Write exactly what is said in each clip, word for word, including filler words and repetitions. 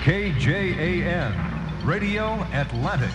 K J A N, Radio Atlantic.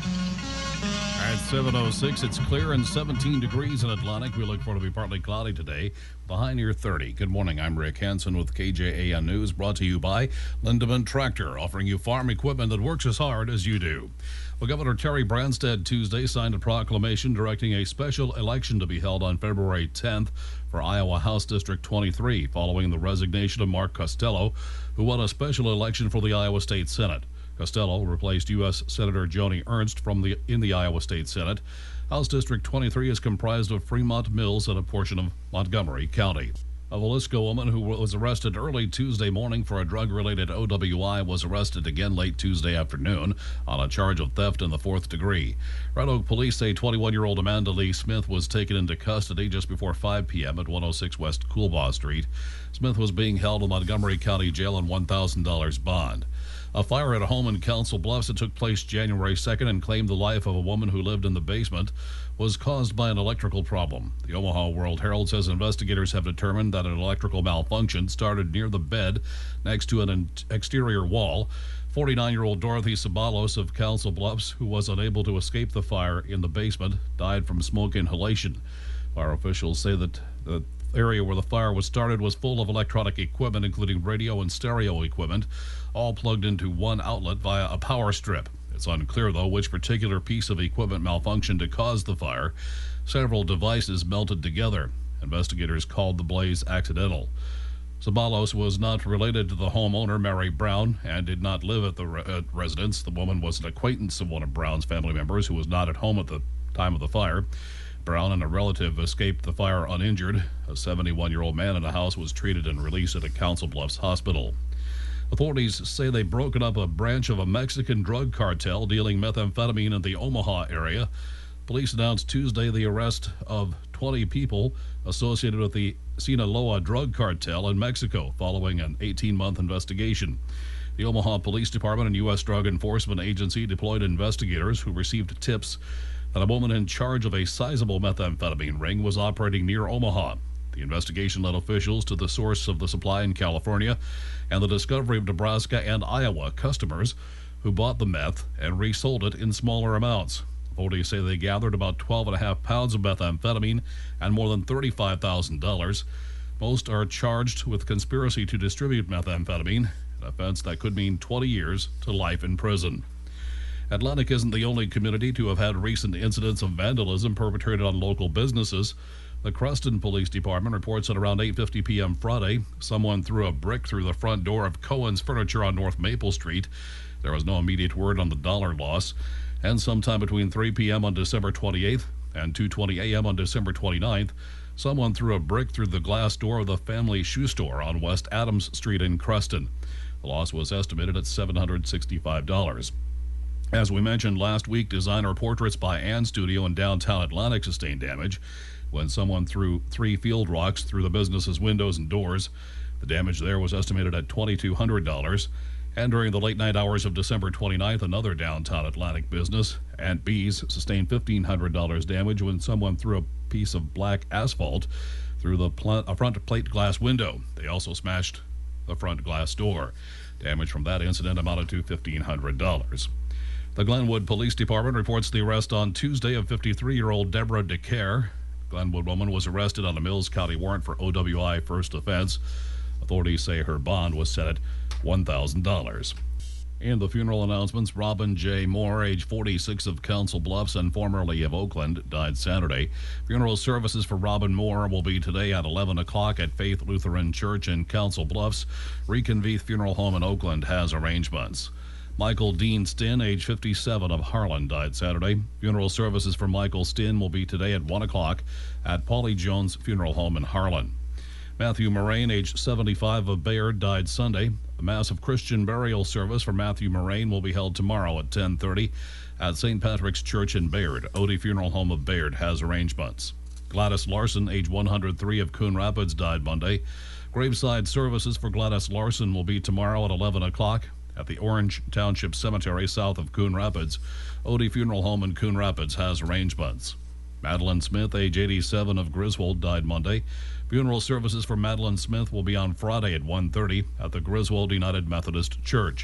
At seven oh six, it's clear and seventeen degrees in Atlantic. We look for it to be partly cloudy today, behind near thirty. Good morning, I'm Rick Hansen with K J A N News, brought to you by Lindemann Tractor, offering you farm equipment that works as hard as you do. Well, Governor Terry Branstad Tuesday signed a proclamation directing a special election to be held on February tenth for Iowa House District twenty-three, following the resignation of Mark Costello, who won a special election for the Iowa State Senate. Costello replaced U S Senator Joni Ernst from the in the Iowa State Senate. House District twenty-three is comprised of Fremont Mills and a portion of Montgomery County. A Villisco woman who was arrested early Tuesday morning for a drug-related O W I was arrested again late Tuesday afternoon on a charge of theft in the fourth degree. Red Oak police say twenty-one-year-old Amanda Lee Smith was taken into custody just before five p.m. at one oh six West Coolbaugh Street. Smith was being held in Montgomery County Jail on one thousand dollars bond. A fire at a home in Council Bluffs that took place January second and claimed the life of a woman who lived in the basement was caused by an electrical problem. The Omaha World Herald says investigators have determined that an electrical malfunction started near the bed next to an exterior wall. forty-nine-year-old Dorothy Sabalos of Council Bluffs, who was unable to escape the fire in the basement, died from smoke inhalation. Fire officials say that the area where the fire was started was full of electronic equipment, including radio and stereo equipment, all plugged into one outlet via a power strip. It's unclear, though, which particular piece of equipment malfunctioned to cause the fire. Several devices melted together. Investigators called the blaze accidental. Sabalos was not related to the homeowner, Mary Brown, and did not live at the re- uh, residence. The woman was an acquaintance of one of Brown's family members who was not at home at the time of the fire. Brown and a relative escaped the fire uninjured. A seventy-one-year-old man in the house was treated and released at a Council Bluffs hospital. Authorities say they've broken up a branch of a Mexican drug cartel dealing methamphetamine in the Omaha area. Police announced Tuesday the arrest of twenty people associated with the Sinaloa drug cartel in Mexico following an eighteen-month investigation. The Omaha Police Department and U S Drug Enforcement Agency deployed investigators who received tips that a woman in charge of a sizable methamphetamine ring was operating near Omaha. The investigation led officials to the source of the supply in California and the discovery of Nebraska and Iowa customers who bought the meth and resold it in smaller amounts. Authorities say they gathered about twelve and a half pounds of methamphetamine and more than thirty-five thousand dollars. Most are charged with conspiracy to distribute methamphetamine, an offense that could mean twenty years to life in prison. Atlantic isn't the only community to have had recent incidents of vandalism perpetrated on local businesses. The Creston Police Department reports that around eight fifty p.m. Friday, someone threw a brick through the front door of Cohen's Furniture on North Maple Street. There was no immediate word on the dollar loss. And sometime between three p.m. on December twenty-eighth and two twenty a.m. on December twenty-ninth, someone threw a brick through the glass door of the family shoe store on West Adams Street in Creston. The loss was estimated at seven hundred sixty-five dollars. As we mentioned last week, designer Portraits by Ann Studio in downtown Atlantic sustained damage when someone threw three field rocks through the business's windows and doors. The damage there was estimated at two thousand two hundred dollars. And during the late night hours of December twenty-ninth, another downtown Atlantic business, Aunt B's, sustained fifteen hundred dollars damage when someone threw a piece of black asphalt through the pl- a front plate glass window. They also smashed the front glass door. Damage from that incident amounted to fifteen hundred dollars. The Glenwood Police Department reports the arrest on Tuesday of fifty-three-year-old Deborah DeCare. Glenwood woman was arrested on a Mills County warrant for O W I first offense. Authorities say her bond was set at one thousand dollars. In the funeral announcements, Robin J. Moore, age forty-six, of Council Bluffs and formerly of Oakland, died Saturday. Funeral services for Robin Moore will be today at eleven o'clock at Faith Lutheran Church in Council Bluffs. Reconveith Funeral Home in Oakland has arrangements. Michael Dean Stinn, age fifty-seven, of Harlan, died Saturday. Funeral services for Michael Stinn will be today at one o'clock at Paulie Jones Funeral Home in Harlan. Matthew Moraine, age seventy-five, of Bayard, died Sunday. A massive Christian burial service for Matthew Moraine will be held tomorrow at ten thirty at Saint Patrick's Church in Bayard. Odie Funeral Home of Bayard has arrangements. Gladys Larson, age one hundred three, of Coon Rapids, died Monday. Graveside services for Gladys Larson will be tomorrow at eleven o'clock at the Orange Township Cemetery south of Coon Rapids. Odie Funeral Home in Coon Rapids has arrangements. Madeline Smith, age eighty-seven, of Griswold, died Monday. Funeral services for Madeline Smith will be on Friday at one thirty at the Griswold United Methodist Church.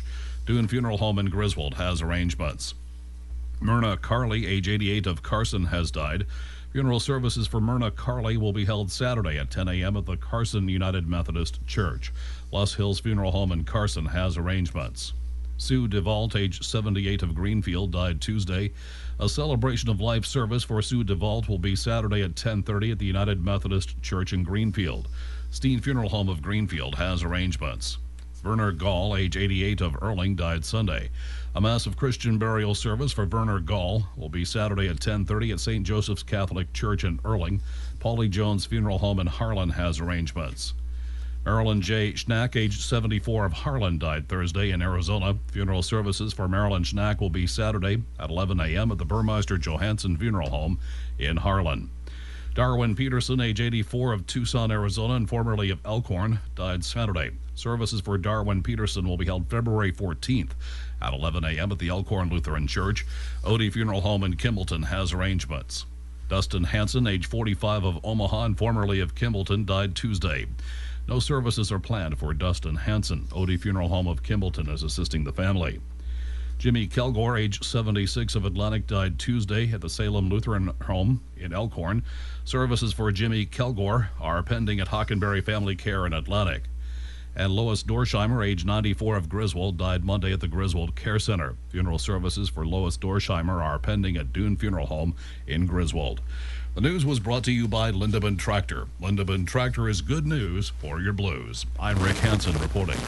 Dune Funeral Home in Griswold has arrangements. Myrna Carley, age eighty-eight, of Carson, has died. Funeral services for Myrna Carley will be held Saturday at ten a.m. at the Carson United Methodist Church. Lost Hills Funeral Home in Carson has arrangements. Sue DeVault, age seventy-eight, of Greenfield, died Tuesday. A celebration of life service for Sue DeVault will be Saturday at ten thirty at the United Methodist Church in Greenfield. Steen Funeral Home of Greenfield has arrangements. Werner Gall, age eighty-eight, of Erling, died Sunday. A massive Christian burial service for Werner Gall will be Saturday at ten thirty at Saint Joseph's Catholic Church in Erling. Paulie Jones Funeral Home in Harlan has arrangements. Marilyn J. Schnack, age seventy-four, of Harlan, died Thursday in Arizona. Funeral services for Marilyn Schnack will be Saturday at eleven a.m. at the Burmeister Johansson Funeral Home in Harlan. Darwin Peterson, age eighty-four, of Tucson, Arizona, and formerly of Elkhorn, died Saturday. Services for Darwin Peterson will be held February fourteenth at eleven a.m. at the Elkhorn Lutheran Church. Odie Funeral Home in Kimballton has arrangements. Dustin Hanson, age forty-five, of Omaha and formerly of Kimballton, died Tuesday. No services are planned for Dustin Hanson. Odie Funeral Home of Kimballton is assisting the family. Jimmy Kelgore, age seventy-six, of Atlantic, died Tuesday at the Salem Lutheran Home in Elkhorn. Services for Jimmy Kelgore are pending at Hockenberry Family Care in Atlantic. And Lois Dorsheimer, age ninety-four, of Griswold, died Monday at the Griswold Care Center. Funeral services for Lois Dorsheimer are pending at Dune Funeral Home in Griswold. The news was brought to you by Lindeman Tractor. Lindeman Tractor is good news for your blues. I'm Rick Hansen reporting.